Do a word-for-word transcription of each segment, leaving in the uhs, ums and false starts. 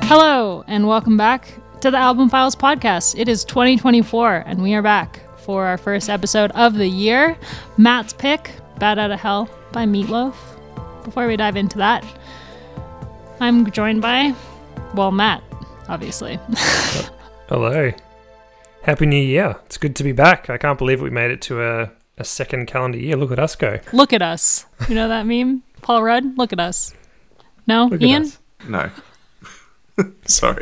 Hello, and welcome back to the Album Files podcast. It is twenty twenty-four, and we are back for our first episode of the year. Matt's pick, Bad Outta Hell by Meatloaf. Before we dive into that, I'm joined by, well, Matt, obviously. Hello. Happy New Year. It's good to be back. I can't believe we made it to a, a second calendar year. Look at us go. Look at us. You know that meme? Paul Rudd? Look at us. No? Look Ian? At us. No. Sorry.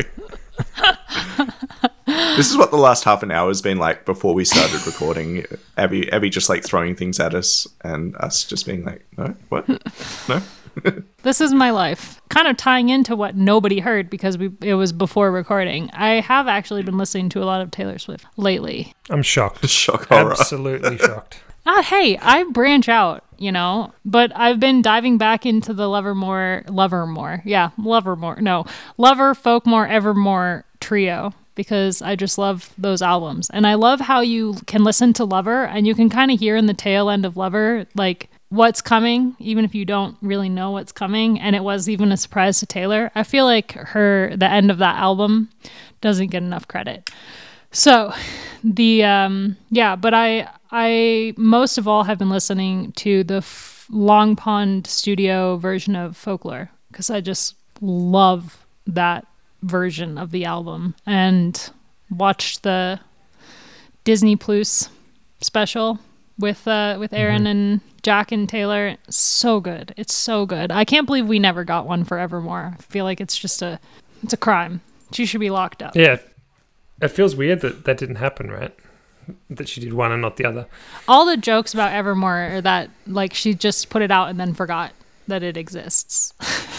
This is what the last half an hour has been like before we started recording. Abby, Abby just like throwing things at us and us just being like, no, what? No? This is my life. Kind of tying into what nobody heard because we it was before recording. I have actually been listening to a lot of Taylor Swift lately. I'm shocked. Shock horror. Absolutely shocked. Ah, hey, I branch out, you know, but I've been diving back into the Lovermore, Lovermore, yeah, Lovermore, no, Lover, Folkmore, Evermore trio because I just love those albums. And I love how you can listen to Lover and you can kind of hear in the tail end of Lover, like, what's coming, even if you don't really know what's coming. And it was even a surprise to Taylor. I feel like her, the end of that album doesn't get enough credit. So the, um, yeah, but I, I most of all have been listening to the F- Long Pond Studio version of Folklore because I just love that version of the album and watched the Disney Plus special with uh, with Aaron mm-hmm. and Jack and Taylor. So good. It's so good. I can't believe we never got one for Evermore. I feel like it's just a, it's a crime. She should be locked up. Yeah. It feels weird that that didn't happen, right? That she did one and not the other. All the jokes about Evermore are that, like, she just put it out and then forgot that it exists.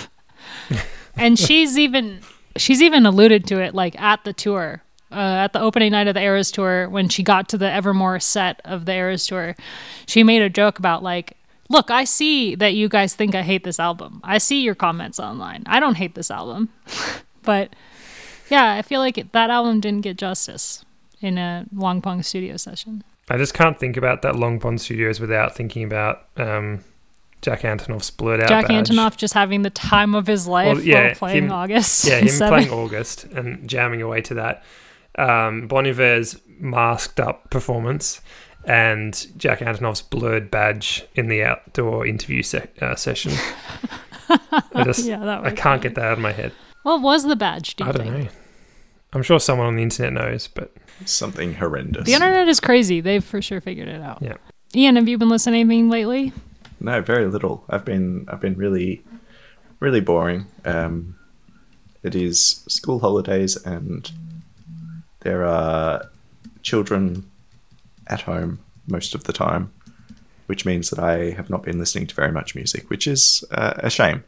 And she's even she's even alluded to it, like, at the tour, uh, at the opening night of the Eras Tour, when she got to the Evermore set of the Eras Tour, she made a joke about, like, look, I see that you guys think I hate this album. I see your comments online. I don't hate this album. But... yeah, I feel like it, that album didn't get justice in a Long Pond studio session. I just can't think about that Long Pond Studios without thinking about um, Jack Antonoff's Blurred Out Jack badge. Antonoff just having the time of his life well, yeah, while playing him, August. Yeah, him seven. playing August and jamming away to that. Um, Bon Iver's masked up performance and Jack Antonoff's blurred badge in the outdoor interview se- uh, session. I just, yeah, that I can't funny. get that out of my head. What was the badge, do you I don't think? know. I'm sure someone on the internet knows, but... something horrendous. The internet is crazy. They've for sure figured it out. Yeah. Ian, have you been listening to anything lately? No, very little. I've been I've been really, really boring. Um, it is school holidays and there are children at home most of the time, which means that I have not been listening to very much music, which is uh, a shame.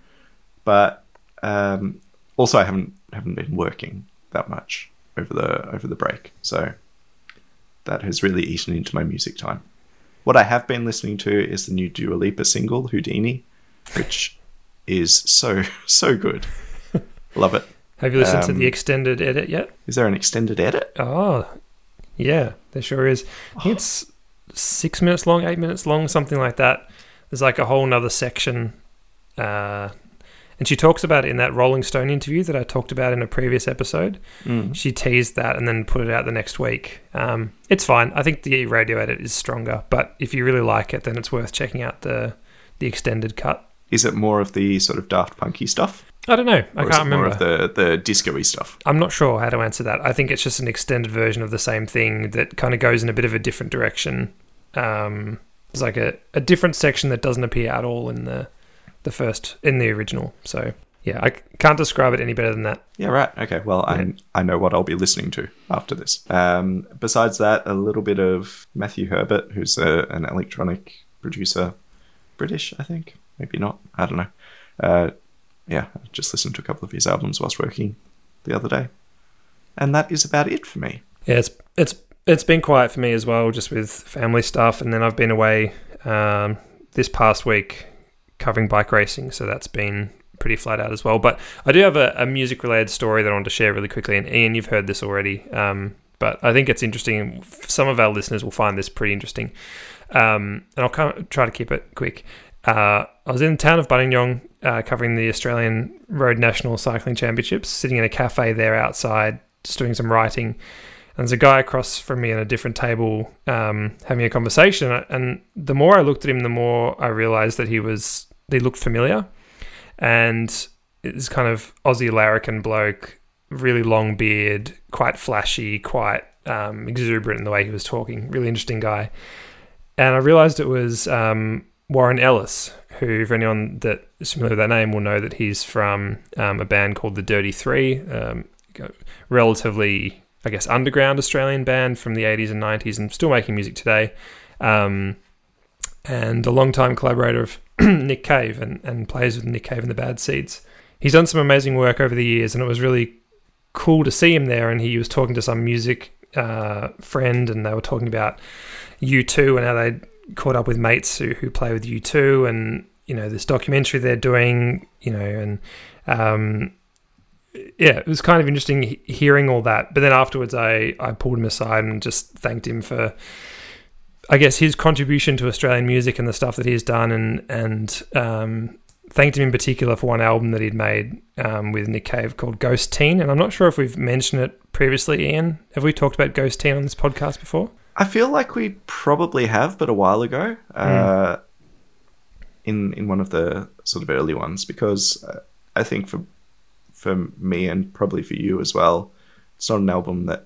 But um, also I haven't haven't been working that much over the over the break, so that has really eaten into my music time. What I have been listening to is the new Dua Lipa single Houdini, which is so so good. Love it. Have you listened um, to the extended edit yet? Is there an extended edit? Oh, yeah, there sure is. I think it's six minutes long, eight minutes long, something like that. There's like a whole nother section. Uh, and she talks about it in that Rolling Stone interview that I talked about in a previous episode. Mm. She teased that and then put it out the next week. Um, it's fine. I think the radio edit is stronger, but if you really like it, then it's worth checking out the the extended cut. Is it more of the sort of Daft Punky stuff? I don't know. I or can't is it remember. more of the, the disco-y stuff? I'm not sure how to answer that. I think it's just an extended version of the same thing that kind of goes in a bit of a different direction. Um, there's like a, a different section that doesn't appear at all in the the first, in the original. So, yeah, I can't describe it any better than that. Yeah, right. Okay, well, yeah. I I know what I'll be listening to after this. Um, besides that, a little bit of Matthew Herbert, who's a, an electronic producer. British, I think. Maybe not. I don't know. Uh, yeah, I just listened to a couple of his albums whilst working the other day. And that is about it for me. Yeah, it's it's it's been quiet for me as well, just with family stuff. And then I've been away um, this past week covering bike racing, so that's been pretty flat out as well. But I do have a, a music-related story that I want to share really quickly. And Ian, you've heard this already, um, but I think it's interesting. Some of our listeners will find this pretty interesting. Um, and I'll kind of try to keep it quick. Uh, I was in the town of Buninyong uh, covering the Australian Road National Cycling Championships, sitting in a cafe there outside, just doing some writing. And there's a guy across from me at a different table um, having a conversation. And the more I looked at him, the more I realised that he was he looked familiar. And it's kind of Aussie larrikin bloke, really long beard, quite flashy, quite um, exuberant in the way he was talking. Really interesting guy. And I realised it was um, Warren Ellis, who, for anyone that is familiar with that name, will know that he's from um, a band called The Dirty Three, um, relatively, I guess, underground Australian band from the eighties and nineties and still making music today. Um, and a long-time collaborator of Nick Cave and, and plays with Nick Cave and the Bad Seeds. He's done some amazing work over the years, and it was really cool to see him there. And he was talking to some music uh, friend, and they were talking about U two and how they caught up with mates who, who play with U two, and you know this documentary they're doing, you know, and um, yeah, it was kind of interesting he- hearing all that. But then afterwards, I I pulled him aside and just thanked him for, I guess, his contribution to Australian music and the stuff that he's done, and and um, thanked him in particular for one album that he'd made um, with Nick Cave called Ghost Teen. And I'm not sure if we've mentioned it previously, Ian. Have we talked about Ghost Teen on this podcast before? I feel like we probably have, but a while ago, uh, mm. in in one of the sort of early ones, because uh, I think for for me and probably for you as well, it's not an album that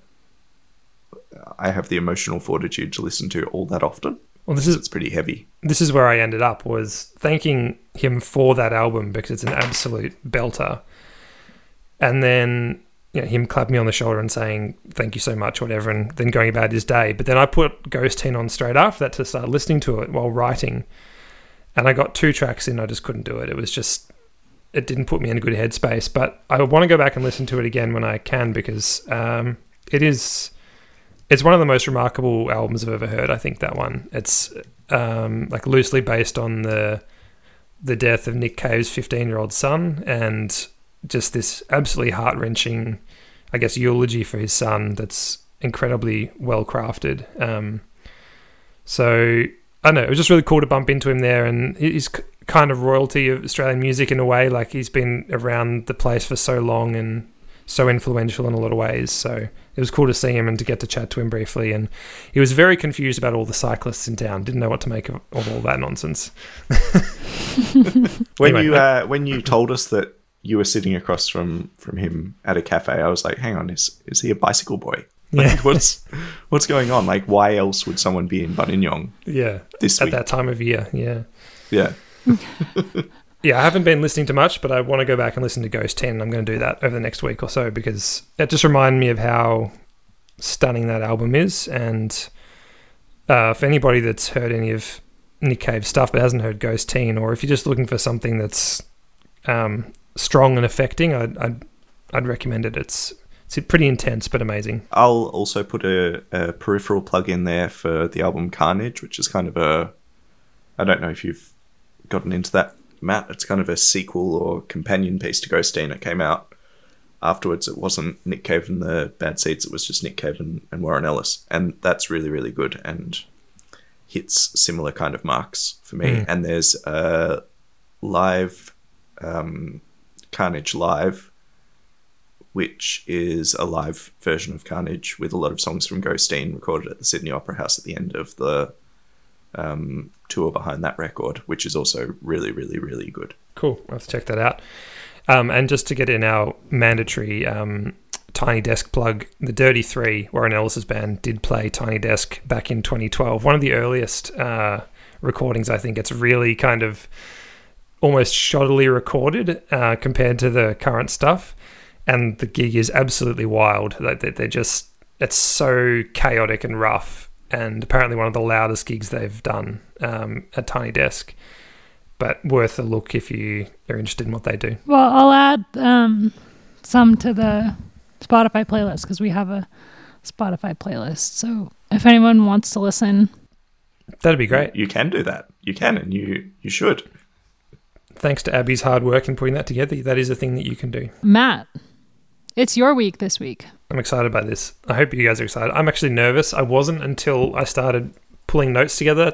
I have the emotional fortitude to listen to all that often. Well, this is it's pretty heavy. This is where I ended up, was thanking him for that album because it's an absolute belter, and then, you know, him clapping me on the shoulder and saying thank you so much, whatever, and then going about his day. But then I put Ghost Teen on straight after that to start listening to it while writing, and I got two tracks in. I just couldn't do it. It was just, it didn't put me in a good headspace. But I want to go back and listen to it again when I can, because um, it is, it's one of the most remarkable albums I've ever heard. I think that one. It's um, like loosely based on the the death of Nick Cave's fifteen-year-old son, and just this absolutely heart-wrenching, I guess, eulogy for his son that's incredibly well-crafted. Um, so, I don't know, it was just really cool to bump into him there, and he's kind of royalty of Australian music in a way. Like, he's been around the place for so long and so influential in a lot of ways. So it was cool to see him and to get to chat to him briefly. And he was very confused about all the cyclists in town. Didn't know what to make of, of all that nonsense. when anyway, you uh, when you told us that you were sitting across from, from him at a cafe, I was like, hang on, is is he a bicycle boy? Like, yeah. what's what's going on? Like, why else would someone be in Buninyong? Yeah, this at week? that time of year. Yeah, yeah. Yeah, I haven't been listening to much, but I want to go back and listen to Ghost Teen. I'm going to do that over the next week or so, because it just reminded me of how stunning that album is. And uh, for anybody that's heard any of Nick Cave's stuff but hasn't heard Ghost Teen, or if you're just looking for something that's um, strong and affecting, I'd, I'd I'd recommend it. It's it's pretty intense but amazing. I'll also put a, a peripheral plug in there for the album Carnage, which is kind of a, I don't know if you've gotten into that, Matt. It's kind of a sequel or companion piece to Ghost Teen. It came out afterwards. It wasn't Nick Cave and the Bad Seeds. It was just Nick Cave and, and Warren Ellis. And that's really, really good and hits similar kind of marks for me. Mm. And there's a live, um, Carnage Live, which is a live version of Carnage with a lot of songs from Ghost Teen recorded at the Sydney Opera House at the end of the um, tour behind that record, which is also really, really, really good. Cool. I'll have to check that out. Um, and just to get in our mandatory um, Tiny Desk plug, the Dirty Three, Warren Ellis's band, did play Tiny Desk back in twenty twelve. One of the earliest uh, recordings, I think. It's really kind of almost shoddily recorded uh, compared to the current stuff. And the gig is absolutely wild. They, they're just, it's so chaotic and rough. And apparently one of the loudest gigs they've done um, at Tiny Desk. But worth a look if you are interested in what they do. Well, I'll add um, some to the Spotify playlist, because we have a Spotify playlist. So if anyone wants to listen, that'd be great. You can do that. You can, and you you should. Thanks to Abby's hard work in putting that together. That is a thing that you can do. Matt, it's your week this week. I'm excited by this. I hope you guys are excited. I'm actually nervous. I wasn't until I started pulling notes together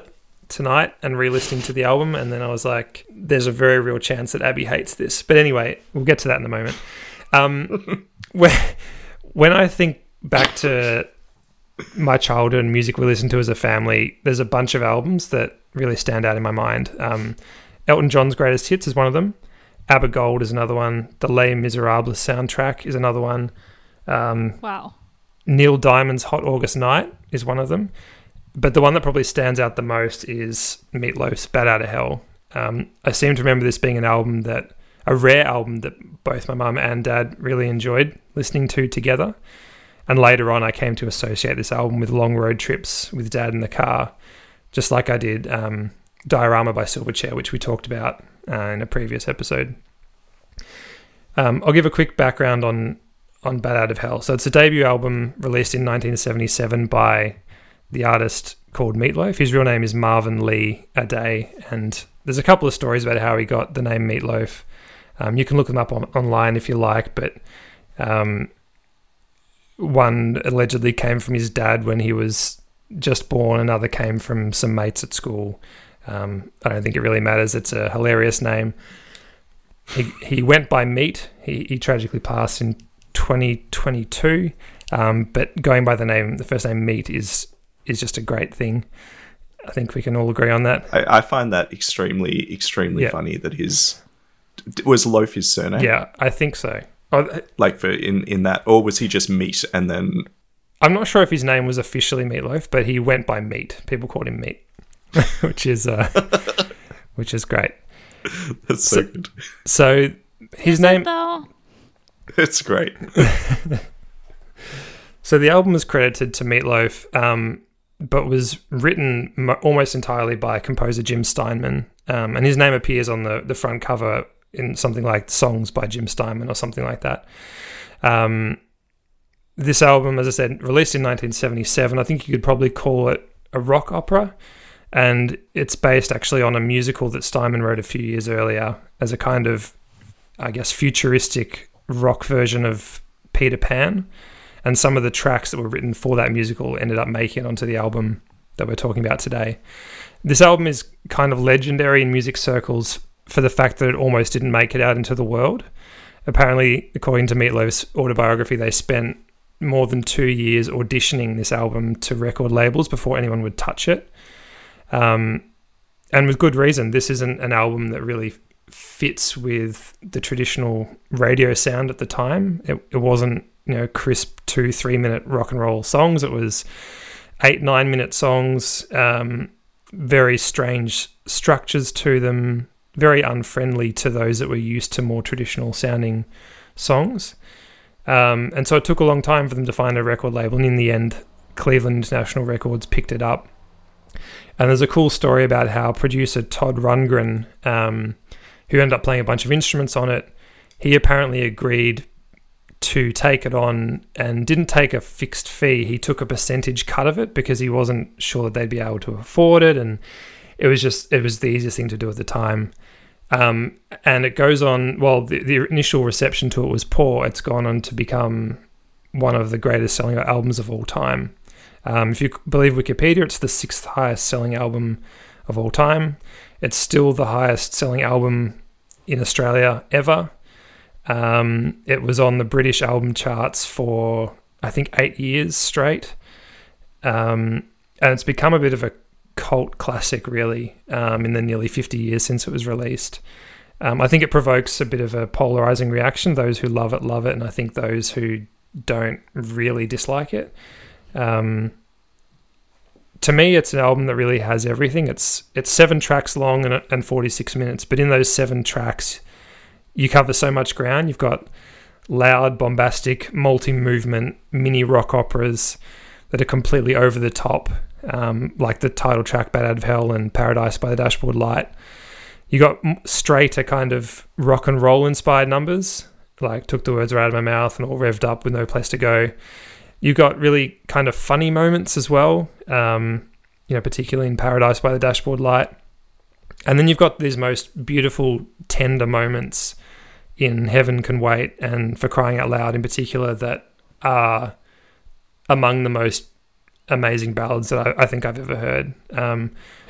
tonight and re-listening to the album, and then I was like, there's a very real chance that Abby hates this. But anyway, we'll get to that in a moment. Um, when, when I think back to my childhood and music we listened to as a family, there's a bunch of albums that really stand out in my mind. Um, Elton John's Greatest Hits is one of them. ABBA Gold is another one. The Les Miserables soundtrack is another one. Um, wow. Neil Diamond's Hot August Night is one of them. But the one that probably stands out the most is Meatloaf's Bat Out of Hell. Um, I seem to remember this being an album that, a rare album that both my mum and dad really enjoyed listening to together. And later on, I came to associate this album with long road trips with dad in the car, just like I did um, Diorama by Silverchair, which we talked about uh, in a previous episode. Um, I'll give a quick background on, on Bat Out of Hell. So it's a debut album released in nineteen seventy-seven by the artist called Meatloaf. His real name is Marvin Lee Aday, and there's a couple of stories about how he got the name Meatloaf. Um, you can look them up on, online if you like, but um, one allegedly came from his dad when he was just born. Another came from some mates at school. Um, I don't think it really matters. It's a hilarious name. He he went by Meat. He, he tragically passed in twenty twenty-two. Um, but going by the name, the first name Meat is is just a great thing. I think we can all agree on that. I, I find that extremely, extremely yeah. funny that his... Was Loaf his surname? Yeah, I think so. Oh, like for in, in that, or was he just Meat and then... I'm not sure if his name was officially Meatloaf, but he went by Meat. People called him Meat, which is uh, which is great. That's so, so good. So his is name... It, though? It's great. So the album is credited to Meatloaf, um, but was written mo- almost entirely by composer Jim Steinman, um, and his name appears on the, the front cover in something like Songs by Jim Steinman or something like that. Um, this album, as I said, released in nineteen seventy-seven. I think you could probably call it a rock opera, and it's based actually on a musical that Steinman wrote a few years earlier as a kind of, I guess, futuristic rock version of Peter Pan. And some of the tracks that were written for that musical ended up making it onto the album that we're talking about today. This album is kind of legendary in music circles for the fact that it almost didn't make it out into the world. Apparently, according to Meatloaf's autobiography, they spent more than two years auditioning this album to record labels before anyone would touch it. Um, and with good reason. This isn't an album that really fits with the traditional radio sound at the time. It, it wasn't, you know, crisp two, three minute rock and roll songs. It was eight, nine minute songs, um, very strange structures to them, very unfriendly to those that were used to more traditional sounding songs. Um, and so it took a long time for them to find a record label. And in the end, Cleveland International Records picked it up. And there's a cool story about how producer Todd Rundgren, um, who ended up playing a bunch of instruments on it, he apparently agreed to take it on and didn't take a fixed fee. He took a percentage cut of it because he wasn't sure that they'd be able to afford it, and it was just it was the easiest thing to do at the time. Um, and it goes on, well, the, the initial reception to it was poor. It's gone on to become one of the greatest selling albums of all time. Um, if you believe Wikipedia, it's the sixth highest selling album of all time. It's still the highest selling album in Australia ever. Um, it was on the British album charts for, I think, eight years straight. Um, and it's become a bit of a cult classic, really, um, in the nearly fifty years since it was released. Um, I think it provokes a bit of a polarizing reaction. Those who love it, love it. And I think those who don't really dislike it. Um, to me, it's an album that really has everything. It's it's seven tracks long and, and forty-six minutes. But in those seven tracks, you cover so much ground. You've got loud, bombastic, multi-movement mini rock operas that are completely over the top, um, like the title track Bat Out of Hell and Paradise by the Dashboard Light. You got straighter kind of rock and roll inspired numbers, like Took the Words Right Out of My Mouth and All Revved Up with No Place to Go. You got really kind of funny moments as well, um, you know, particularly in Paradise by the Dashboard Light. And then you've got these most beautiful, tender moments in Heaven Can Wait and For Crying Out Loud in particular that are among the most amazing ballads that I, I think I've ever heard. Um,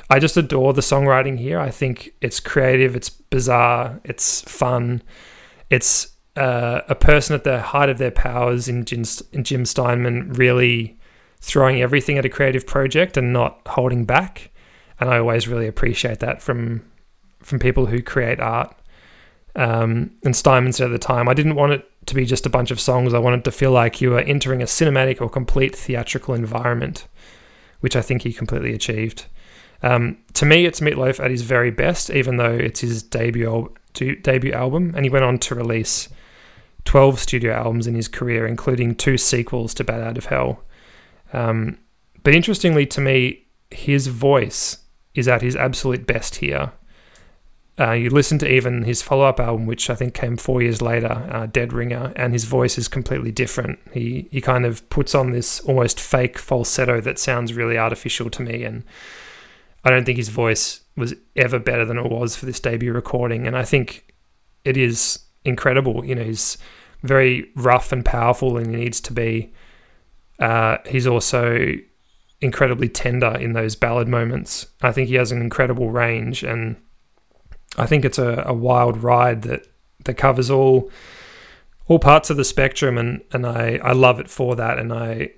I just adore the songwriting here. I think it's creative, it's bizarre, it's fun. It's uh, a person at the height of their powers in Jim, in Jim Steinman, really throwing everything at a creative project and not holding back. And I always really appreciate that from from people who create art. Um, and Steinman said at the time, I didn't want it to be just a bunch of songs. I wanted to feel like you were entering a cinematic or complete theatrical environment, which I think he completely achieved. Um, to me, it's Meat Loaf at his very best, even though it's his debut debut album, and he went on to release twelve studio albums in his career, including two sequels to Bat Out of Hell. Um, but interestingly to me, his voice is at his absolute best here. Uh, you listen to even his follow-up album, which I think came four years later, uh, Dead Ringer, and his voice is completely different. He he kind of puts on this almost fake falsetto that sounds really artificial to me, and I don't think his voice was ever better than it was for this debut recording, and I think it is incredible. You know, he's very rough and powerful, and he needs to be. Uh, he's also incredibly tender in those ballad moments. I think he has an incredible range, and I think it's a, a wild ride that, that covers all all parts of the spectrum, and, and I, I love it for that. And I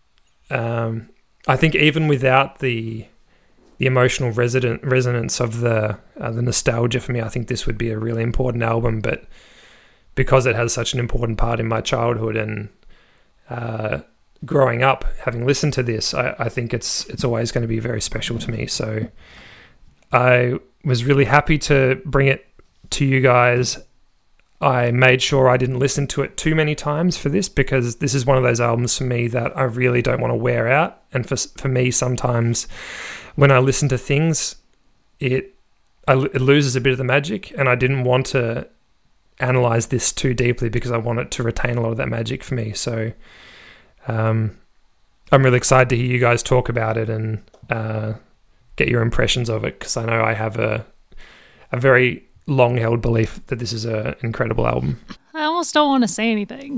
um I think even without the the emotional resident resonance of the uh, the nostalgia for me, I think this would be a really important album. But because it has such an important part in my childhood and uh, growing up, having listened to this, I, I think it's it's always going to be very special to me. So I was really happy to bring it to you guys. I made sure I didn't listen to it too many times for this, because this is one of those albums for me that I really don't want to wear out. And for for me, sometimes when I listen to things, it, I, it loses a bit of the magic, and I didn't want to analyze this too deeply because I want it to retain a lot of that magic for me. So um, I'm really excited to hear you guys talk about it and uh, get your impressions of it, because I know I have a a very long-held belief that this is a, an incredible album. I almost don't want to say anything.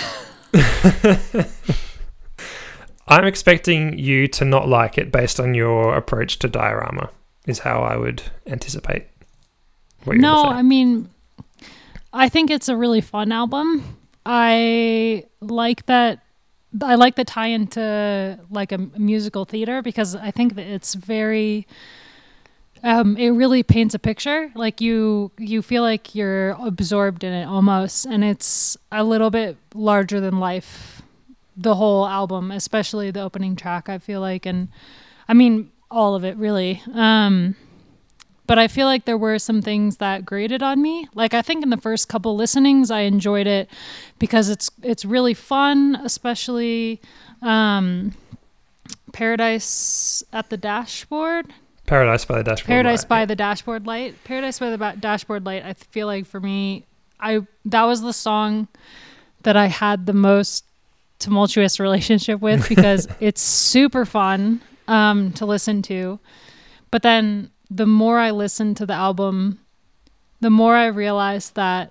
I'm expecting you to not like it based on your approach to Diorama, is how I would anticipate what you're No, gonna say. I mean, I think it's a really fun album. I like that. I like the tie into like a musical theater, because I think that it's very. Um, it really paints a picture. Like you, you feel like you're absorbed in it almost, and it's a little bit larger than life. The whole album, especially the opening track, I feel like, and I mean all of it really. Um, but I feel like there were some things that grated on me. Like I think in the first couple listenings, I enjoyed it because it's it's really fun, especially um, Paradise at the Dashboard. Paradise by the Dashboard Paradise Light. by the Dashboard Light. Paradise by the ba- Dashboard Light. I feel like for me, I that was the song that I had the most tumultuous relationship with, because it's super fun um, to listen to. But then the more I listened to the album, the more I realized that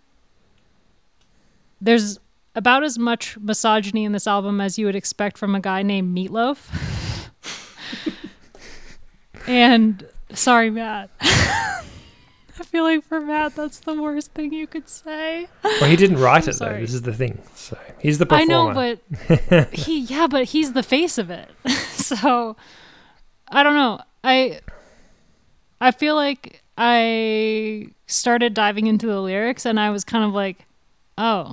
there's about as much misogyny in this album as you would expect from a guy named Meat Loaf. And sorry, Matt. I feel like for Matt, that's the worst thing you could say. Well, he didn't write it sorry. though. This is the thing. So he's the I performer. know, but he, yeah, but he's the face of it. So I don't know. I, I feel like I started diving into the lyrics, and I was kind of like, oh,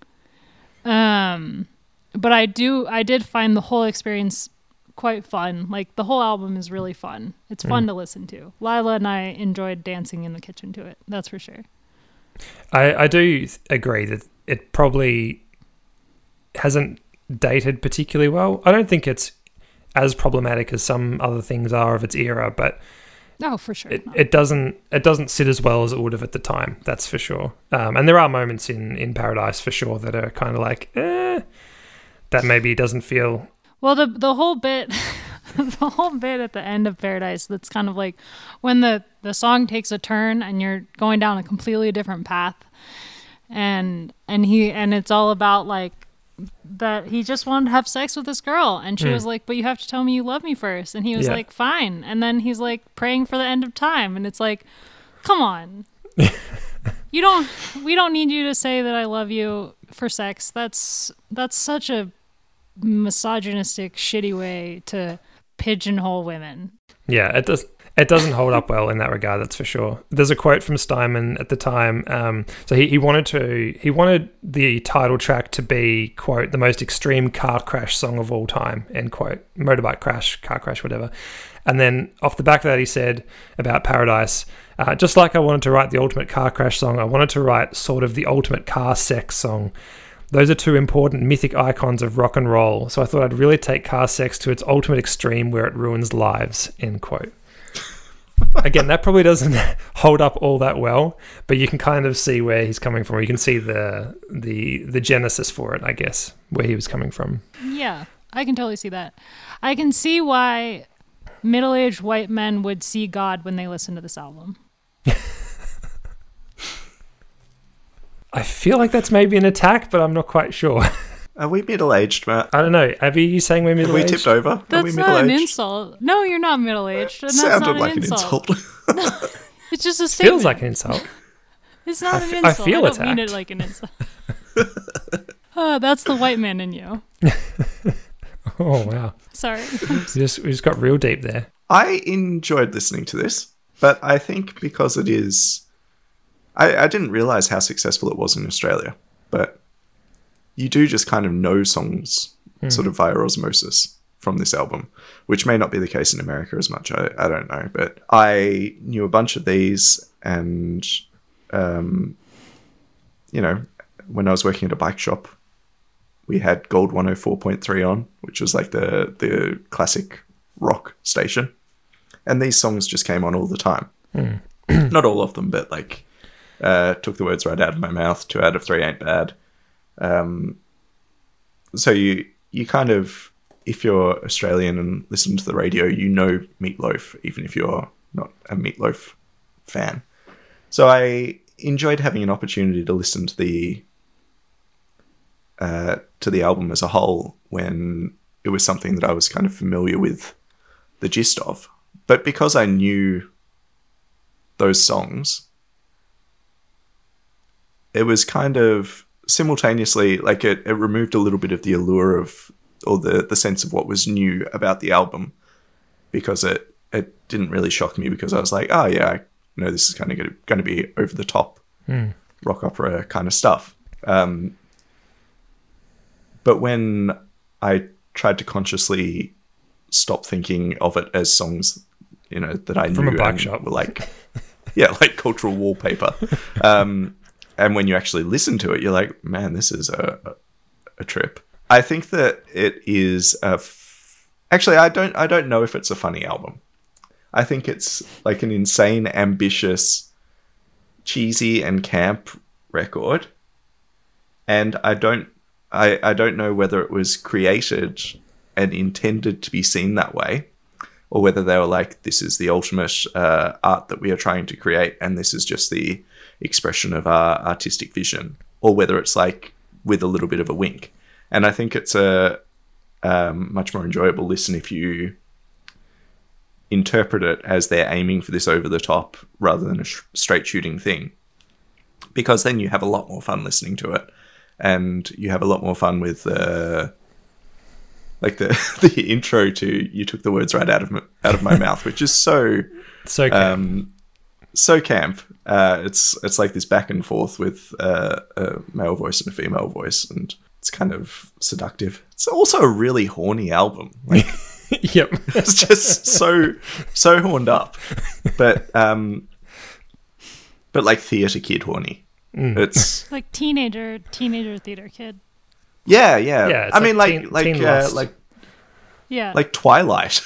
um, but I do, I did find the whole experience quite fun. Like the whole album is really fun. It's fun mm. to listen to. Lila and I enjoyed dancing in the kitchen to it. That's for sure. I, I do agree that it probably hasn't dated particularly well. I don't think it's as problematic as some other things are of its era, but oh, for sure, it, it doesn't it doesn't sit as well as it would have at the time. That's for sure. Um, and there are moments in in Paradise for sure that are kind of like, eh, that maybe doesn't feel. Well, the the whole bit, the whole bit at the end of Paradise, that's kind of like when the, the song takes a turn and you're going down a completely different path, and and he and it's all about like that he just wanted to have sex with this girl, and she Mm. was like, but you have to tell me you love me first, and he was Yeah. like, fine. And then he's like praying for the end of time, and it's like, come on. You don't we don't need you to say that I love you for sex. That's that's such a misogynistic, shitty way to pigeonhole women. Yeah, it does. It doesn't hold up well in that regard. That's for sure. There's a quote from Steinman at the time. Um, so he, he wanted to he wanted the title track to be, quote, the most extreme car crash song of all time, end quote. Motorbike crash, car crash, whatever. And then off the back of that, he said about Paradise, uh, just like I wanted to write the ultimate car crash song, I wanted to write sort of the ultimate car sex song. Those are two important mythic icons of rock and roll, so I thought I'd really take car sex to its ultimate extreme where it ruins lives, end quote. Again, that probably doesn't hold up all that well, but you can kind of see where he's coming from. You can see the the the genesis for it, I guess, where he was coming from. Yeah, I can totally see that. I can see why middle-aged white men would see God when they listen to this album. I feel like that's maybe an attack, but I'm not quite sure. Are we middle-aged, Matt? I don't know. Abby, are you saying we're Have middle-aged? we tipped over? Are we That's not middle-aged? an insult. No, you're not middle-aged. And that's Sounded not an like insult. an insult. It's just a statement. Feels like an insult. It's not I an f- I insult. feel I don't mean attacked. it like an insult. Oh, that's the white man in you. Oh, wow. Sorry. We just, we just got real deep there. I enjoyed listening to this, but I think because it is... I, I didn't realise how successful it was in Australia, but you do just kind of know songs Mm. sort of via osmosis from this album, which may not be the case in America as much. I, I don't know, but I knew a bunch of these, and, um, you know, when I was working at a bike shop, we had Gold one oh four point three on, which was like the, the classic rock station. And these songs just came on all the time. Mm. Not all of them, but like, uh, Took the Words Right Out of My Mouth, Two Out of Three Ain't Bad. Um, so you, you kind of, if you're Australian and listen to the radio, you know Meatloaf, even if you're not a Meatloaf fan. So I enjoyed having an opportunity to listen to the, uh, to the album as a whole when it was something that I was kind of familiar with the gist of. But because I knew those songs, it was kind of simultaneously, like it, it removed a little bit of the allure of, or the, the sense of what was new about the album, because it, it didn't really shock me, because I was like, oh yeah, I know this is kind of going to be over the top Mm. rock opera kind of stuff. Um, but when I tried to consciously stop thinking of it as songs, you know, that I From knew a bike and shop. were like, yeah, like cultural wallpaper. Um, and when you actually listen to it, you're like, man, this is a, a, a trip. I think that it is a. F- actually, I don't. I don't know if it's a funny album. I think it's like an insane, ambitious, cheesy, and camp record. And I don't. I, I don't know whether it was created and intended to be seen that way, or whether they were like, this is the ultimate uh, art that we are trying to create, and this is just the expression of our artistic vision, or whether it's like with a little bit of a wink. And I think it's a um, much more enjoyable listen if you interpret it as they're aiming for this over the top rather than a sh- straight shooting thing, because then you have a lot more fun listening to it, and you have a lot more fun with uh, like the the intro to "You Took the Words Right Out of my, out of my mouth," which is so So, um, so camp. Uh, it's it's like this back and forth with uh, a male voice and a female voice, and it's kind of seductive. It's also a really horny album. Like, yep. it's just so so horned up, but um, but like theater kid horny. Mm. It's Like teenager, teenager theater kid. yeah, yeah. Yeah, it's I like mean, like teen- like teen uh, lust. like Yeah. like Twilight.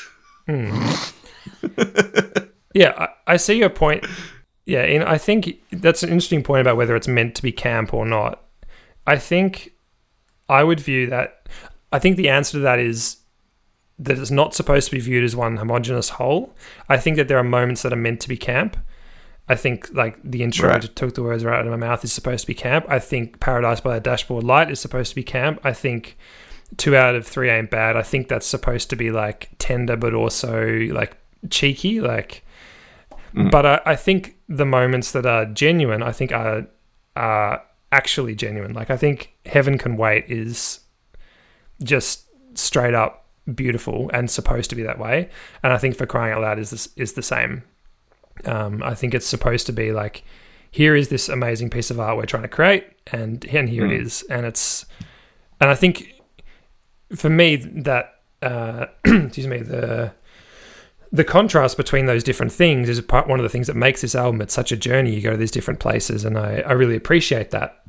Yeah, I, I see your point. Yeah, and I think that's an interesting point about whether it's meant to be camp or not. I think I would view that. I think the answer to that is that it's not supposed to be viewed as one homogenous whole. I think that there are moments that are meant to be camp, I think like the intro Right. just took the words right out of my mouth is supposed to be camp. I think Paradise by the Dashboard Light is supposed to be camp. I think Two Out of Three Ain't Bad. I think that's supposed to be like tender, but also like cheeky. Like, Mm. but I, I think the moments that are genuine, I think are are actually genuine. Like I think Heaven Can Wait is just straight up beautiful and supposed to be that way. And I think For Crying Out Loud is this, is the same. Um, I think it's supposed to be like, here is this amazing piece of art we're trying to create, and and here Mm. it is. And it's, and I think for me that uh, excuse me the the contrast between those different things is part one of the things that makes this album. It's such a journey. You go to these different places, and I I really appreciate that.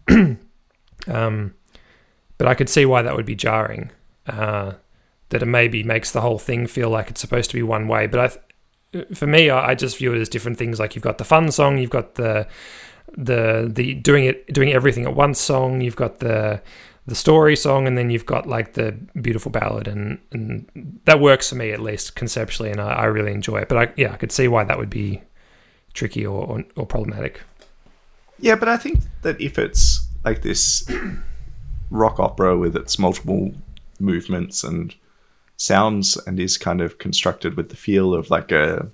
um, but I could see why that would be jarring. Uh, that it maybe makes the whole thing feel like it's supposed to be one way, but I. Th- For me, I I just view it as different things. Like you've got the fun song, you've got the the the doing it doing everything at once song, you've got the the story song, and then you've got like the beautiful ballad, and, and that works for me at least conceptually, and I, I really enjoy it. But I yeah, I could see why that would be tricky or, or or problematic. Yeah, but I think that if it's like this rock opera with its multiple movements and sounds and is kind of constructed with the feel of like a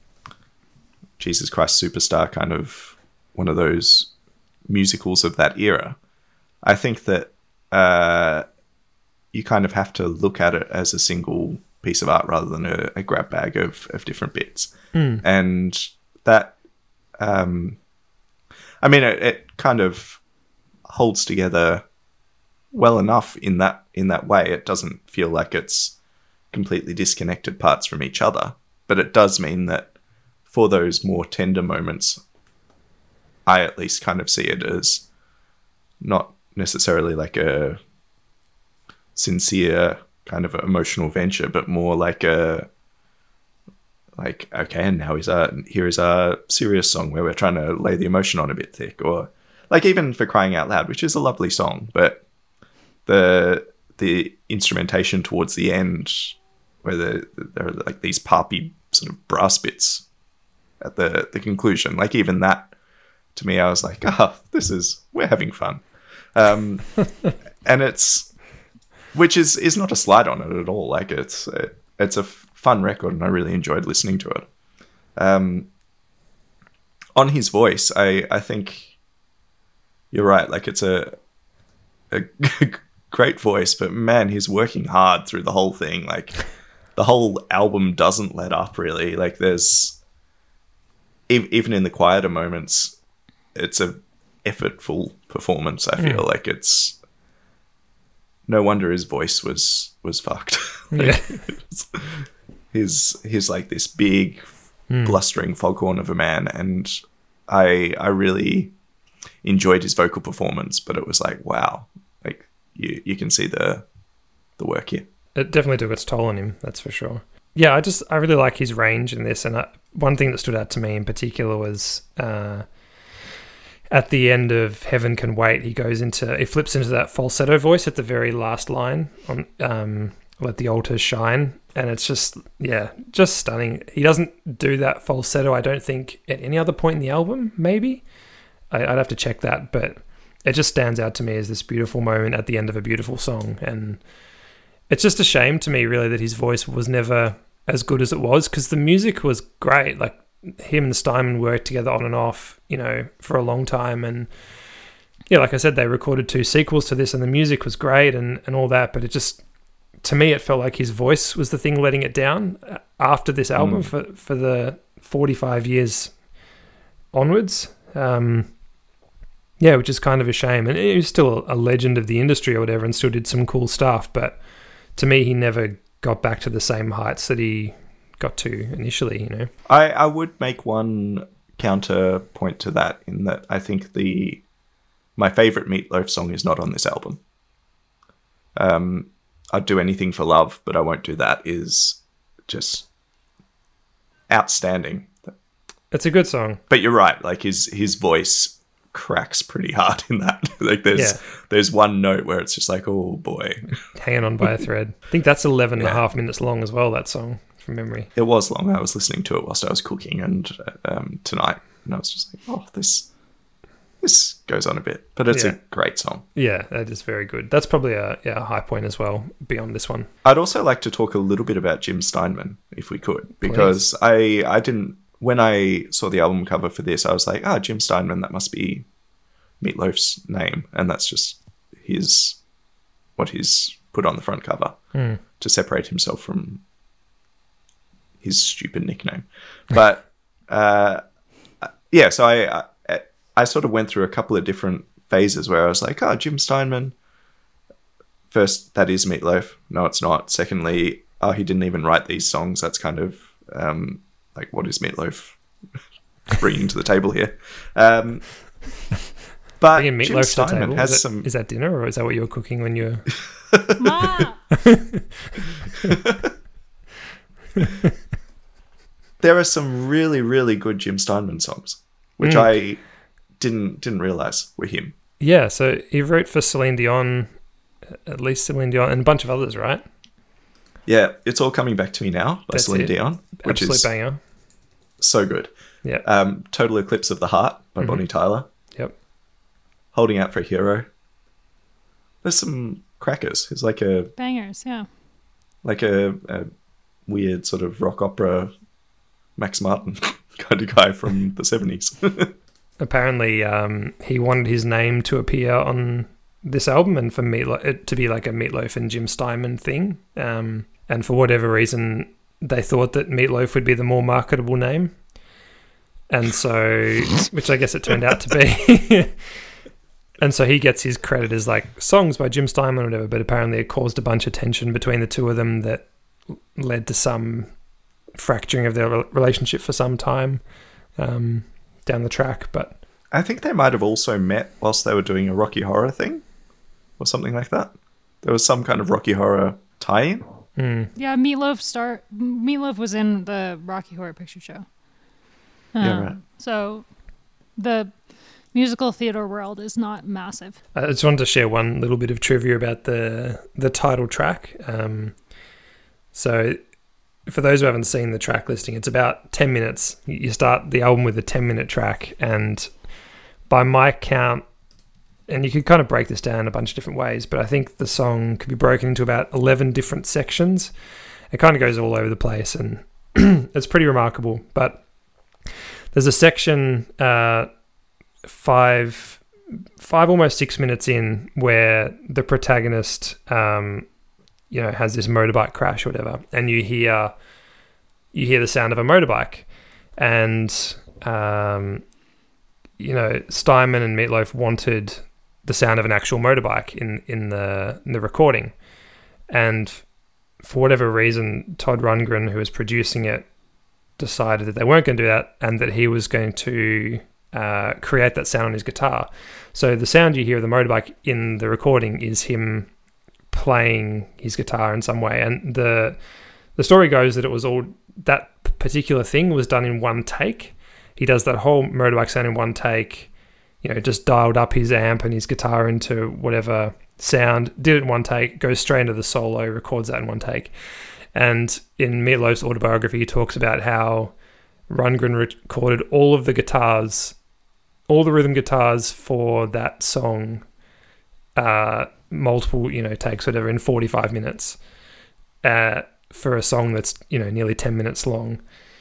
Jesus Christ Superstar, kind of one of those musicals of that era, I think that uh, you kind of have to look at it as a single piece of art rather than a, a grab bag of, of different bits. Mm. And that, um, I mean, it, it kind of holds together well enough in that in that way. It doesn't feel like it's completely disconnected parts from each other, but it does mean that for those more tender moments, I at least kind of see it as not necessarily like a sincere kind of emotional venture, but more like a like, okay, and now is our here is our serious song where we're trying to lay the emotion on a bit thick, or like even For Crying Out Loud, which is a lovely song, but the the instrumentation towards the end, where the, there are like these poppy sort of brass bits at the, the conclusion. Like even that, to me, I was like, ah, oh, this is, we're having fun. Um, and it's, which is, is not a slight on it at all. Like it's, it, it's a fun record and I really enjoyed listening to it. Um, on his voice, I, I think you're right. Like it's a, a great voice, but man, he's working hard through the whole thing. Like the whole album doesn't let up really. Like there's e- even in the quieter moments, it's a effortful performance. I feel mm. like it's no wonder his voice was was fucked. Like, Yeah. he's he's like this big mm. blustering foghorn of a man, and I I really enjoyed his vocal performance, but it was like, wow, like you you can see the the work here. It definitely took its toll on him, that's for sure. Yeah, I just I really like his range in this, and I, one thing that stood out to me in particular was uh, at the end of Heaven Can Wait, he goes into he flips into that falsetto voice at the very last line on um, Let the Altars Shine, and it's just yeah, just stunning. He doesn't do that falsetto, I don't think, at any other point in the album. Maybe I, I'd have to check that, but it just stands out to me as this beautiful moment at the end of a beautiful song. And it's just a shame to me, really, that his voice was never as good as it was, because the music was great. Like, him and Steinman worked together on and off, you know, for a long time. And, yeah, like I said, they recorded two sequels to this, and the music was great and, and all that. But it just, to me, it felt like his voice was the thing letting it down after this album mm. for, for the forty-five years onwards. Um, yeah, which is kind of a shame. And he was still a legend of the industry or whatever, and still did some cool stuff. But to me, he never got back to the same heights that he got to initially, you know. I, I would make one counterpoint to that, in that I think the my favourite Meatloaf song is not on this album. Um, I'd Do Anything for Love, but I won't do that is just outstanding. It's a good song. But you're right, like his his voice cracks pretty hard in that. Like there's yeah. there's one note where it's just like, oh boy, hanging on by a thread. I think that's eleven yeah. and a half minutes long as well, that song, from memory. It was long. I was listening to it whilst I was cooking and um, tonight, and I was just like, oh, this this goes on a bit, but it's Yeah. a great song. Yeah, that is very good. That's probably a yeah a high point as well beyond this one. I'd also like to talk a little bit about Jim Steinman, if we could, because I I didn't when I saw the album cover for this, I was like, ah, Jim Steinman, that must be Meatloaf's name, and that's just his what he's put on the front cover Mm. to separate himself from his stupid nickname. But uh, yeah, so I, I I sort of went through a couple of different phases where I was like, oh, Jim Steinman. First, that is Meatloaf. No, it's not. Secondly, oh, he didn't even write these songs. That's kind of um, like, what is Meatloaf bringing to the table here? Um, but Bringing Jim meatloaf to the Steinman table. has Is, some. that, is that dinner, or is that what you were cooking when you were... Ma! There are some really, really good Jim Steinman songs, which Mm. I didn't didn't realize were him. Yeah, so he wrote for Celine Dion, at least Celine Dion, and a bunch of others, right? Yeah, It's All Coming Back to Me Now by That's Celine it. Dion, which Absolute is banger. so good. Yeah. Um, Total Eclipse of the Heart by Mhm. Bonnie Tyler. Yep. Holding Out for a Hero. There's some crackers. He's like a Bangers, yeah. like a, a weird sort of rock opera Max Martin kind of guy from the seventies. Apparently, um, he wanted his name to appear on this album and for Meatloaf it to be like a Meatloaf and Jim Steinman thing. Um, and for whatever reason, they thought that Meatloaf would be the more marketable name. And so, which I guess it turned out to be. And so he gets his credit as like songs by Jim Steinman or whatever, but apparently it caused a bunch of tension between the two of them that led to some fracturing of their re- relationship for some time um, down the track. But I think they might have also met whilst they were doing a Rocky Horror thing or something like that. There was some kind of Rocky Horror tie-in. mm, Yeah, Meatloaf star Meatloaf was in the Rocky Horror Picture Show. Yeah, Um, right. So the musical theater world is not massive. I just wanted to share one little bit of trivia about the the title track. Um, so for those who haven't seen the track listing, it's about ten minutes. You start the album with a ten minute track, and by my count, and you could kind of break this down a bunch of different ways, but I think the song could be broken into about eleven different sections. It kind of goes all over the place, and it's pretty remarkable. But there's a section uh, five, five almost six minutes in where the protagonist, um, you know, has this motorbike crash or whatever, and you hear you hear the sound of a motorbike, and um, you know, Steinman and Meatloaf wanted the sound of an actual motorbike in in the in the recording, and for whatever reason, Todd Rundgren, who was producing it, decided that they weren't going to do that, and that he was going to uh, create that sound on his guitar. So the sound you hear of the motorbike in the recording is him playing his guitar in some way, and the the story goes that it was all that particular thing was done in one take. He does that whole motorbike sound in one take, you know, just dialed up his amp and his guitar into whatever sound, did it in one take, goes straight into the solo, records that in one take. And in Meatloaf's autobiography, he talks about how Rundgren recorded all of the guitars, all the rhythm guitars for that song, uh, multiple, you know, takes, whatever, in forty-five minutes, uh, for a song that's, you know, nearly ten minutes long.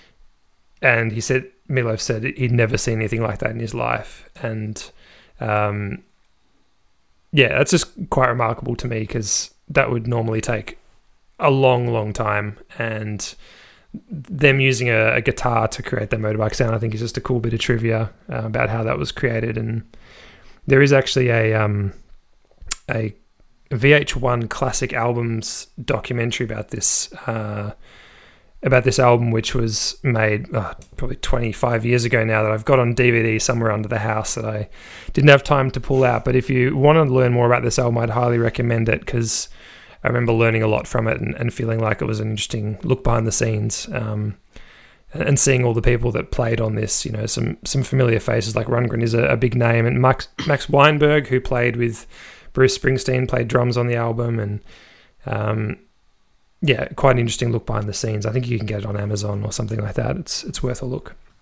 And he said, Meatloaf said he'd never seen anything like that in his life. And, um, yeah, that's just quite remarkable to me, because that would normally take a long, long time, and them using a, a guitar to create that motorbike sound, I think, is just a cool bit of trivia uh, about how that was created. And there is actually a um, a V H one Classic Albums documentary about this uh, about this album, which was made uh, probably twenty-five years ago now, that I've got on D V D somewhere under the house that I didn't have time to pull out. But if you want to learn more about this album, I'd highly recommend it, because I remember learning a lot from it, and, and feeling like it was an interesting look behind the scenes, um, and seeing all the people that played on this. You know, some some familiar faces, like Rundgren is a, a big name, and Max, Max Weinberg, who played with Bruce Springsteen, played drums on the album, and um, yeah, quite an interesting look behind the scenes. I think you can get it on Amazon or something like that. It's it's worth a look.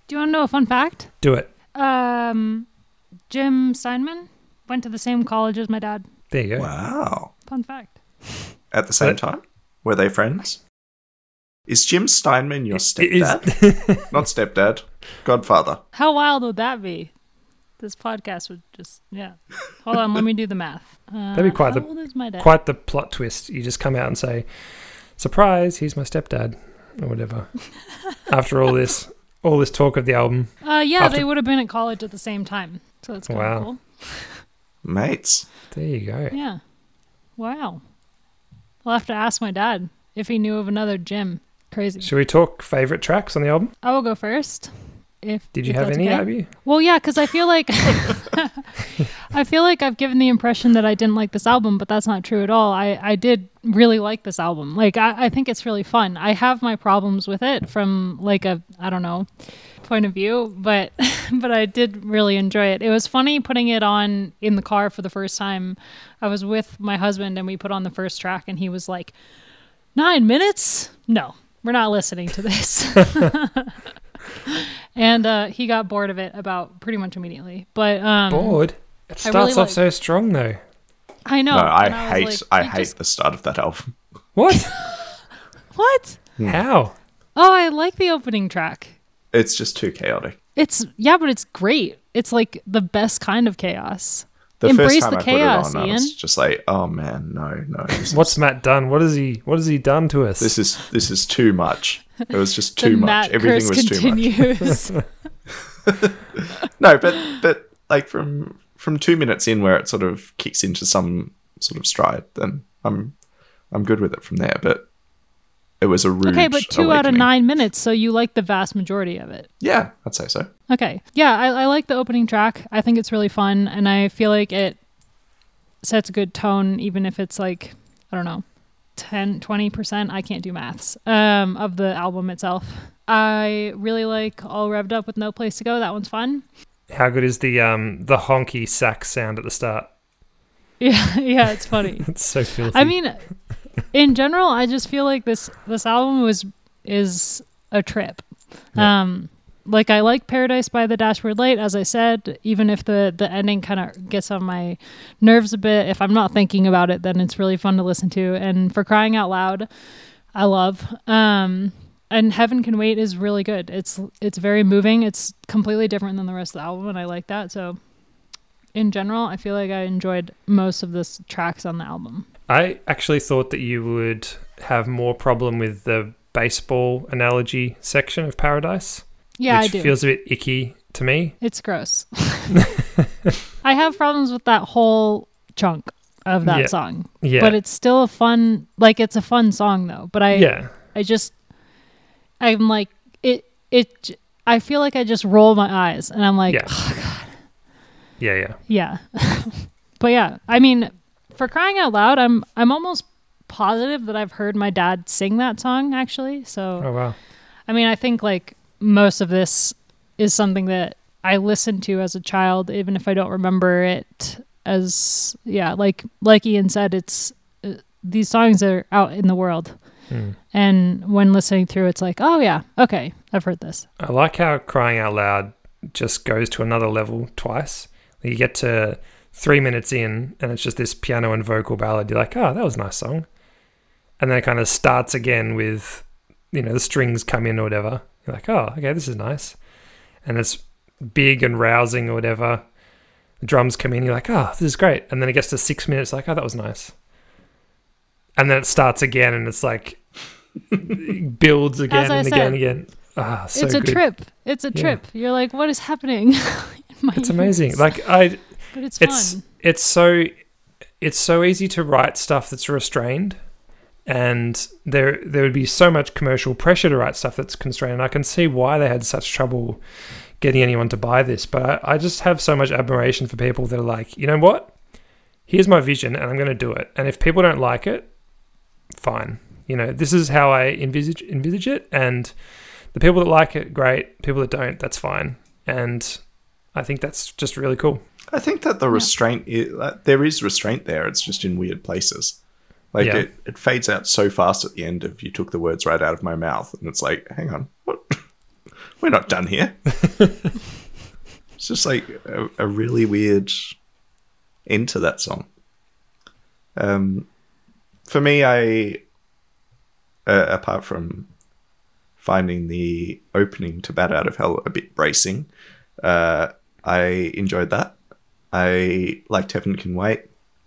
Do you want to know a fun fact? Do it. Um, Jim Steinman went to the same college as my dad. There you go. Wow. Fun fact. At the same But- time? Were they friends? Is Jim Steinman your It is- stepdad? Not stepdad. Godfather. How wild would that be? This podcast would just, yeah. Hold on, let me do the math. Uh, That'd be quite how the- old is my dad? Quite the plot twist. You just come out and say, surprise, he's my stepdad, or whatever. After all this, all this talk of the album. Uh, yeah, after- they would have been at college at the same time. So that's kind of Wow. cool. Mates. There you go. Yeah. Wow. I'll have to ask my dad if he knew of another Jim. Crazy. Should we talk favourite tracks on the album? I will go first. If Did you if have that's any, okay. Abby? Well, yeah, because I feel like I feel like I've given the impression that I didn't like this album, but that's not true at all. I, I did really like this album. Like I, I think it's really fun. I have my problems with it from like a I don't know point of view, but but I did really enjoy it. It was funny putting it on in the car for the first time. I was with my husband and we put on the first track and he was like, nine minutes? No, we're not listening to this. And uh, he got bored of it about pretty much immediately. But um, Bored? It I starts really off like- so strong, though. I know. No, I, and was hate like, I you hate just- the start of that album. What? What? How? Oh, I like the opening track. It's just too chaotic. It's yeah, but it's great. It's like the best kind of chaos. The Embrace first time the I chaos, put it on, I Ian. was just like, oh man, no, no. This What's is, Matt done? What has he What has he done to us? this is this is too much. It was just The too much. Matt Everything curse was too much. continues. No, but but like from from two minutes in where it sort of kicks into some sort of stride, then I'm I'm good with it from there. But it was a rude Okay, but two out of awakening. nine minutes, so you like the vast majority of it. Yeah, I'd say so. Okay. Yeah, I, I like the opening track. I think it's really fun, and I feel like it sets a good tone, even if it's like, I don't know, ten, twenty percent. I can't do maths um, of the album itself. I really like All Revved Up with No Place to Go. That one's fun. How good is the um the honky sax sound at the start? Yeah, yeah, it's funny. It's so filthy. I mean, in general, I just feel like this this album was is a trip. Yeah. Um, like I like Paradise by the Dashboard Light, as I said, even if the the ending kind of gets on my nerves a bit. If I'm not thinking about it, then it's really fun to listen to. And For Crying Out Loud, I love. Um, and Heaven Can Wait is really good. It's it's very moving. It's completely different than the rest of the album, and I like that. So, in general, I feel like I enjoyed most of the s- tracks on the album. I actually thought that you would have more problem with the baseball analogy section of Paradise. Yeah, which I do. feels a bit icky to me. It's gross. I have problems with that whole chunk of that Yeah. song. Yeah. But it's still a fun, like it's a fun song though. But I, yeah. I just, I'm like, it, it, j- I feel like I just roll my eyes and I'm like, Yeah. oh God, Yeah, yeah. yeah. But yeah, I mean, For Crying Out Loud, I'm, I'm almost positive that I've heard my dad sing that song actually. So, Oh, wow. I mean, I think like most of this is something that I listened to as a child, even if I don't remember it as, yeah, like, like Ian said, it's, uh, these songs are out in the world. Hmm. And when listening through, it's like, oh yeah, okay, I've heard this. I like how Crying Out Loud just goes to another level twice. You get to three minutes in and it's just this piano and vocal ballad. You're like, oh, that was a nice song. And then it kind of starts again with, you know, the strings come in or whatever. You're like, oh, okay, this is nice. And it's big and rousing or whatever. The drums come in, you're like, oh, this is great. And then it gets to six minutes, like, oh, that was nice. And then it starts again and it's like, it builds again As I and said, again and again. Ah, so it's a good. trip. It's a Yeah. trip. You're like, what is happening? in my It's amazing. ears? Like I, but it's, it's fun. it's so it's so easy to write stuff that's restrained, and there there would be so much commercial pressure to write stuff that's constrained. And I can see why they had such trouble getting anyone to buy this. But I, I just have so much admiration for people that are like, you know what? Here's my vision, and I'm going to do it. And if people don't like it, fine. You know, this is how I envisage envisage it, and the people that like it, great. People that don't, that's fine. And I think that's just really cool. I think that the restraint, is, uh, there is restraint there. It's just in weird places. Like Yeah. it, it fades out so fast at the end of you took the words right out of my mouth. And it's like, hang on, what? we're not done here. It's just like a, a really weird end to that song. Um, for me, I uh, apart from finding the opening to Bat Out of Hell a bit bracing, uh, I enjoyed that. I liked Heaven Can Wait.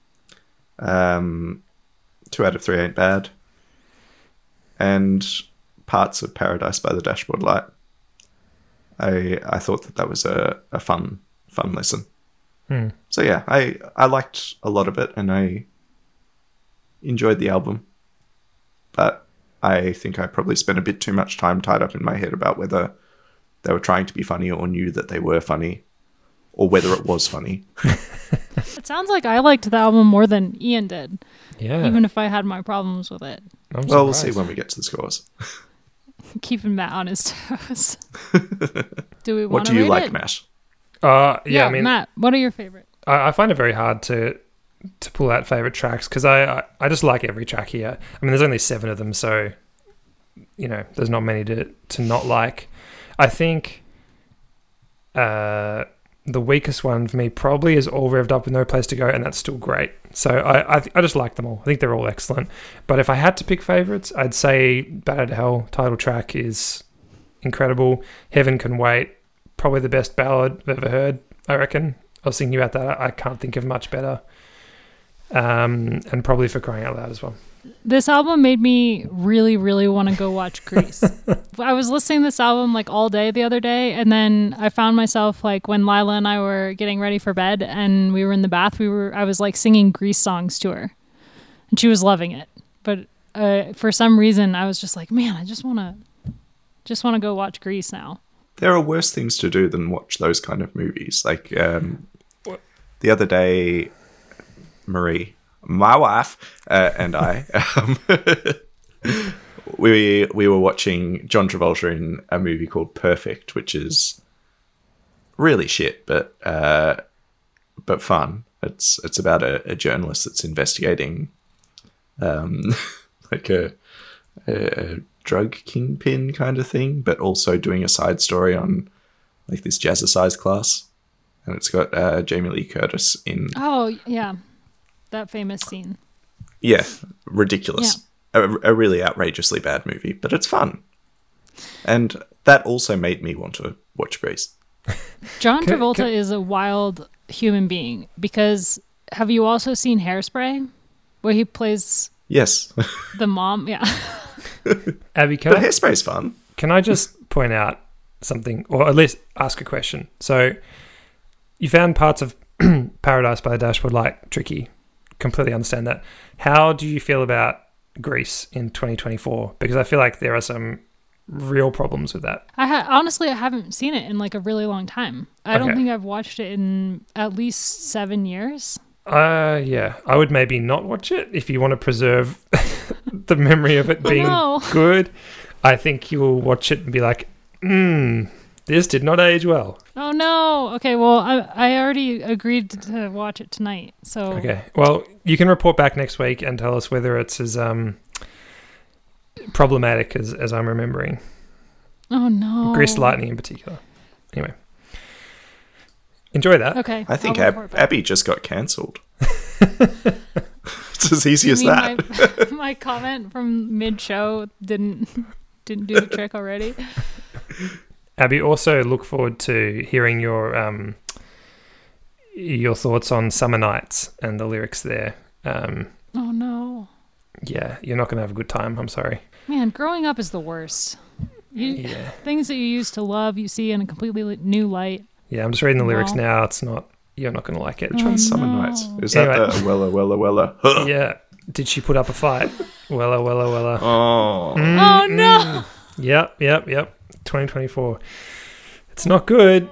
Um, two out of three ain't bad. And parts of Paradise by the Dashboard Light. I I thought that that was a, a fun fun listen. Hmm. So yeah, I, I liked a lot of it and I enjoyed the album. But I think I probably spent a bit too much time tied up in my head about whether they were trying to be funny or knew that they were funny or whether it was funny. It sounds like I liked the album more than Ian did, Yeah. even if I had my problems with it. I'm Well, we'll see surprised. when we get to the scores. Keeping Matt on his toes. Do we What want to do you rate like, it? Matt? Uh, yeah, Yeah, I mean, Matt, what are your favorite? I, I find it very hard to to pull out favorite tracks because I, I I just like every track here. I mean, there's only seven of them, so you know, there's not many to to not like. I think uh, the weakest one for me probably is All Revved Up with No Place to Go, and that's still great. So I I, th- I just like them all. I think they're all excellent. But if I had to pick favorites, I'd say Bat Out of Hell title track is incredible. Heaven Can Wait, probably the best ballad I've ever heard, I reckon. I was thinking about that. I can't think of much better. Um, and probably For Crying Out Loud as well. This album made me really, really want to go watch Grease. I was listening to this album like all day the other day, and then I found myself like when Lila and I were getting ready for bed and we were in the bath, we were I was like singing Grease songs to her, and she was loving it. But uh, for some reason, I was just like, man, I just want to, just want to go watch Grease now. There are worse things to do than watch those kind of movies. Like um, the other day, Marie, my wife, uh, and I, um, we we were watching John Travolta in a movie called Perfect, which is really shit, but uh, but fun. It's it's about a, a journalist that's investigating um, like a, a drug kingpin kind of thing, but also doing a side story on like this jazzercise class, and it's got uh, Jamie Lee Curtis in. Oh yeah, that famous scene. Yeah, ridiculous. A, a really outrageously bad movie, but it's fun. And that also made me want to watch Grease. John Can- Travolta can- is a wild human being because have you also seen Hairspray, where he plays Yes. the mom? Yeah. Abby, can But I, Hairspray's fun. can I just point out something, or at least ask a question? So, you found parts of Paradise by the Dashboard Light tricky. Completely understand that. How do you feel about Grease in twenty twenty-four? Because I feel like there are some real problems with that. I ha- honestly I haven't seen it in like a really long time. I don't Okay. think I've watched it in at least seven years. Uh, yeah, I would maybe not watch it if you want to preserve the memory of it being no. good. I think you'll watch it and be like, hmm, this did not age well. Oh no. Okay, well I I already agreed to watch it tonight. So Okay, well, you can report back next week and tell us whether it's as um problematic as, as I'm remembering. Oh no. Grease Lightning in particular. Anyway. Enjoy that. Okay. I think I'll Ab- report back. Abby just got cancelled. It's as easy You as mean that. My, my comment from mid-show didn't didn't do the trick already. Abby, also look forward to hearing your um your thoughts on Summer Nights and the lyrics there. Um, Oh no. yeah, you're not going to have a good time. I'm sorry. Man, growing up is the worst. You, Yeah. Things that you used to love, you see in a completely li- new light. Yeah, I'm just reading the lyrics Wow. now. It's not, you're not going to like it. Which one's Oh, Summer no. Nights? Is Anyway. that the Wella Wella Wella? Huh. Yeah. Did she put up a fight? Wella, wella, wella. Oh. Oh no. Yep, yep, yep. twenty twenty-four. It's not good.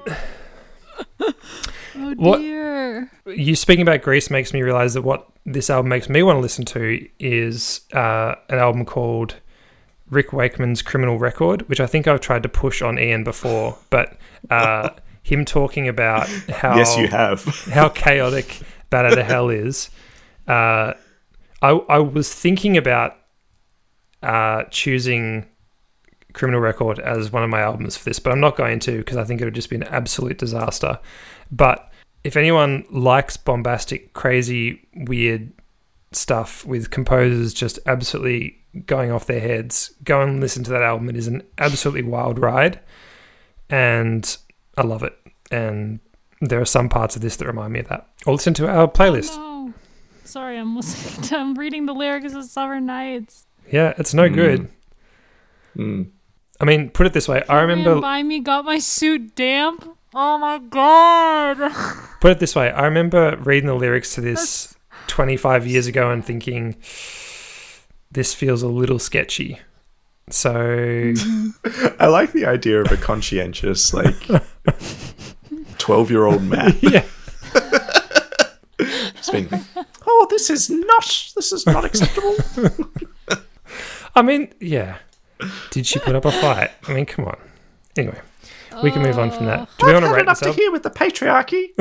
Oh What- dear. You speaking about Grease makes me realize that what this album makes me want to listen to is uh, an album called Rick Wakeman's Criminal Record, which I think I've tried to push on Ian before, but uh, him talking about how Yes, you have. how chaotic Bat Out of Hell is. Uh, I I was thinking about uh, choosing Criminal Record as one of my albums for this, but I'm not going to because I think it would just be an absolute disaster. But if anyone likes bombastic, crazy, weird stuff with composers just absolutely going off their heads, go and listen to that album. It is an absolutely wild ride, and I love it. And there are some parts of this that remind me of that. Or listen to our playlist. Oh, no. Sorry, I'm listening to, I'm reading the lyrics of Summer Nights. Yeah, it's no Mm. good. Mm. I mean, put it this way. I remember... Ran by me, got my suit damp. Oh my god. Put it this way. I remember reading the lyrics to this twenty-five years ago and thinking, this feels a little sketchy. So... I like the idea of a conscientious, like, twelve-year-old man. Yeah. Just being, oh, this is not, this is not acceptable. I mean, yeah. Did she put up a fight? I mean, come on. Anyway, we can move on from that. Do we want to I've rate had this enough to up? here with the patriarchy.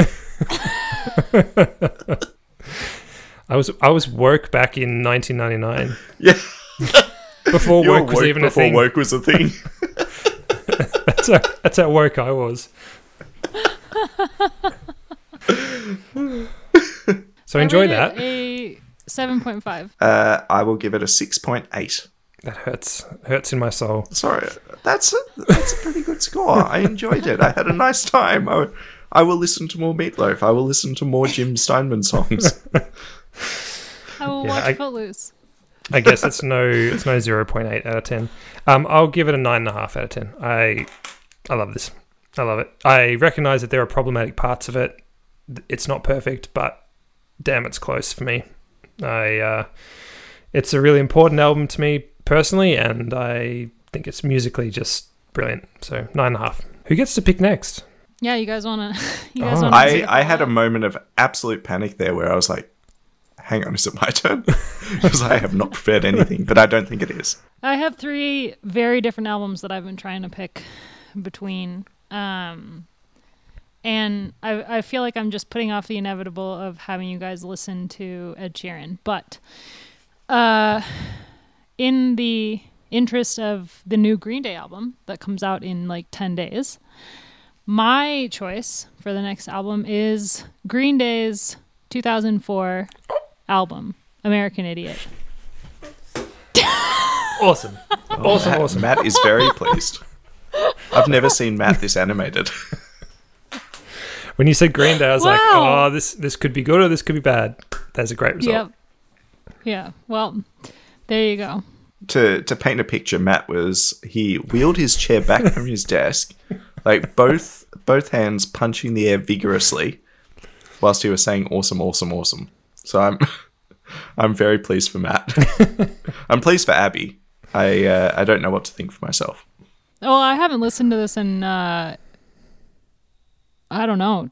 I was I was woke back in nineteen ninety-nine. Yeah. Before You were woke was even a before thing. woke was a thing. That's how, that's how woke I was. So I enjoy rate that. it a seven point five. Uh, I will give it a six point eight. That hurts. Hurts in my soul. Sorry, that's a, that's a pretty good score. I enjoyed it. I had a nice time. I, I will listen to more Meatloaf. I will listen to more Jim Steinman songs. I will Yeah, watch I- Footloose. I guess it's no it's no zero point eight out of ten. Um, I'll give it a nine and a half out of ten. I I love this. I love it. I recognise that there are problematic parts of it. It's not perfect, but damn, it's close for me. I uh, it's a really important album to me personally, and I think it's musically just brilliant. So nine and a half. Who gets to pick next? Yeah, you guys want to? You guys Oh. want I, I had a moment of absolute panic there where I was like, hang on, is it my turn? Because I have not prepared anything, but I don't think it is. I have three very different albums that I've been trying to pick between. Um, and I, I feel like I'm just putting off the inevitable of having you guys listen to Ed Sheeran. But uh, in the interest of the new Green Day album that comes out in like ten days, my choice for the next album is Green Day's two thousand four album, American Idiot. Awesome. Awesome, Matt, awesome. Matt is very pleased. I've never seen Matt this animated. When you said Green Day, I was like, Wow. oh, this this could be good or this could be bad. That's a great result. Yep. Yeah. Well, there you go. to to paint a picture, Matt was he wheeled his chair back from his desk, like both both hands punching the air vigorously, whilst he was saying "awesome, awesome, awesome." So I'm I'm very pleased for Matt. I'm pleased for Abby. I uh, I don't know what to think for myself. Well, I haven't listened to this in, uh, I don't know,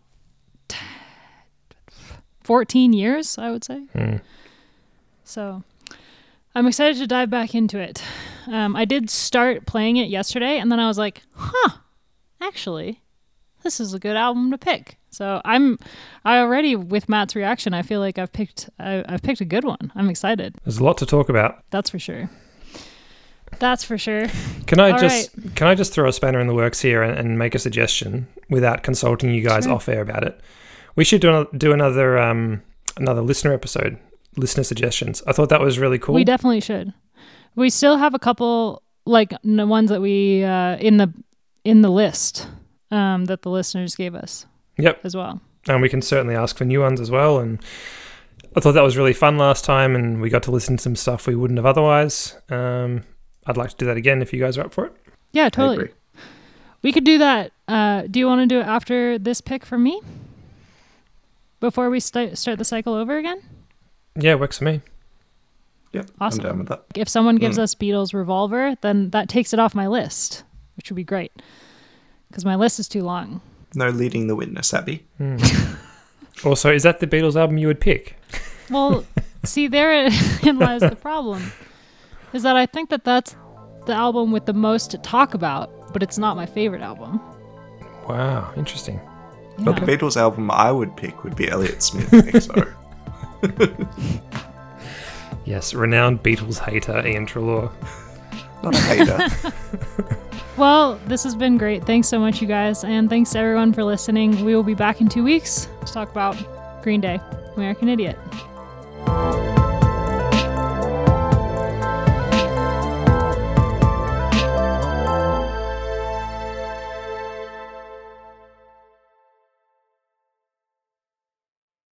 fourteen years, I would say. Mm. So I'm excited to dive back into it. Um, I did start playing it yesterday, and then I was like, huh, actually, this is a good album to pick. So I'm, I already, with Matt's reaction, I feel like I've picked, I, I've picked a good one. I'm excited. There's a lot to talk about. That's for sure. That's for sure. Can I All just can I just throw a spanner in the works here and, and make a suggestion without consulting you guys Sure. off air about it? We should do another, do another um another listener episode, listener suggestions. I thought that was really cool. We definitely should. We still have a couple, like the ones that we uh, in the in the list um, that the listeners gave us Yep, as well. and we can certainly ask for new ones as well. And I thought that was really fun last time, and we got to listen to some stuff we wouldn't have otherwise. Um, I'd like to do that again if you guys are up for it. Yeah, I totally. agree. We could do that. Uh, do you want to do it after this pick from me? Before we st- start the cycle over again? Yeah, works for me. Yep, Awesome. I'm down with that. If someone gives Mm. us Beatles Revolver, then that takes it off my list, which would be great. Because my list is too long. No leading the witness, Abby. Hmm. Also, is that the Beatles album you would pick? Well, see, therein lies the problem. Is that I think that that's the album with the most to talk about, but it's not my favorite album. Wow, interesting. But Yeah. the Beatles album I would pick would be Elliott Smith X O. Yes, renowned Beatles hater Ian Treloar. not a hater. Well, this has been great. Thanks so much, you guys. And thanks to everyone for listening. We will be back in two weeks to talk about Green Day, American Idiot.